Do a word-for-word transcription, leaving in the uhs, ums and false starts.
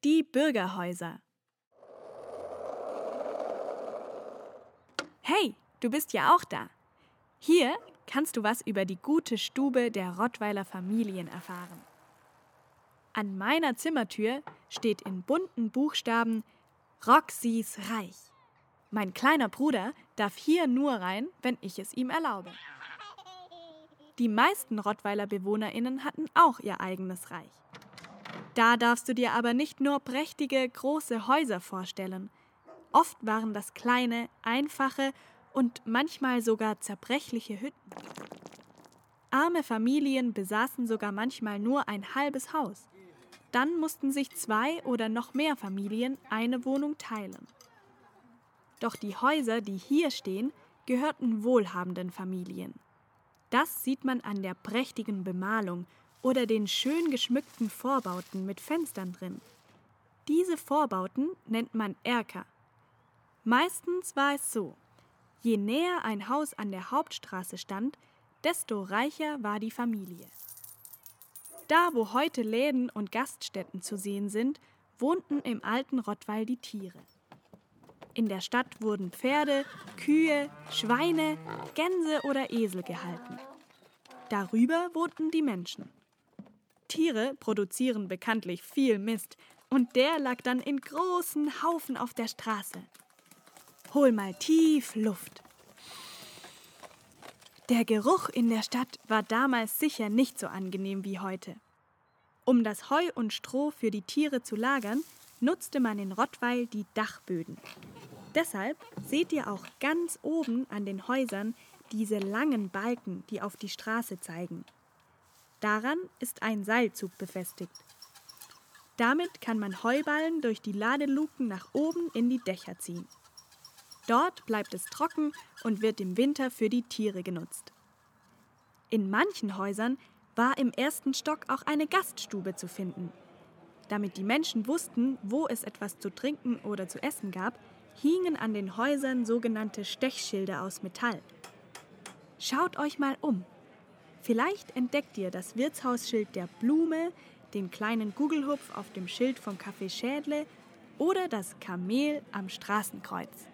Die Bürgerhäuser. Hey, du bist ja auch da. Hier kannst du was über die gute Stube der Rottweiler Familien erfahren. An meiner Zimmertür steht in bunten Buchstaben Roxys Reich. Mein kleiner Bruder darf hier nur rein, wenn ich es ihm erlaube. Die meisten Rottweiler BewohnerInnen hatten auch ihr eigenes Reich. Da darfst du dir aber nicht nur prächtige, große Häuser vorstellen. Oft waren das kleine, einfache und manchmal sogar zerbrechliche Hütten. Arme Familien besaßen sogar manchmal nur ein halbes Haus. Dann mussten sich zwei oder noch mehr Familien eine Wohnung teilen. Doch die Häuser, die hier stehen, gehörten wohlhabenden Familien. Das sieht man an der prächtigen Bemalung oder den schön geschmückten Vorbauten mit Fenstern drin. Diese Vorbauten nennt man Erker. Meistens war es so: Je näher ein Haus an der Hauptstraße stand, desto reicher war die Familie. Da, wo heute Läden und Gaststätten zu sehen sind, wohnten im alten Rottweil die Tiere. In der Stadt wurden Pferde, Kühe, Schweine, Gänse oder Esel gehalten. Darüber wohnten die Menschen. Tiere produzieren bekanntlich viel Mist und der lag dann in großen Haufen auf der Straße. Hol mal tief Luft. Der Geruch in der Stadt war damals sicher nicht so angenehm wie heute. Um das Heu und Stroh für die Tiere zu lagern, nutzte man in Rottweil die Dachböden. Deshalb seht ihr auch ganz oben an den Häusern diese langen Balken, die auf die Straße zeigen. Daran ist ein Seilzug befestigt. Damit kann man Heuballen durch die Ladeluken nach oben in die Dächer ziehen. Dort bleibt es trocken und wird im Winter für die Tiere genutzt. In manchen Häusern war im ersten Stock auch eine Gaststube zu finden. Damit die Menschen wussten, wo es etwas zu trinken oder zu essen gab, hingen an den Häusern sogenannte Stechschilder aus Metall. Schaut euch mal um. Vielleicht entdeckt ihr das Wirtshausschild der Blume, den kleinen Gugelhupf auf dem Schild vom Café Schädle oder das Kamel am Straßenkreuz.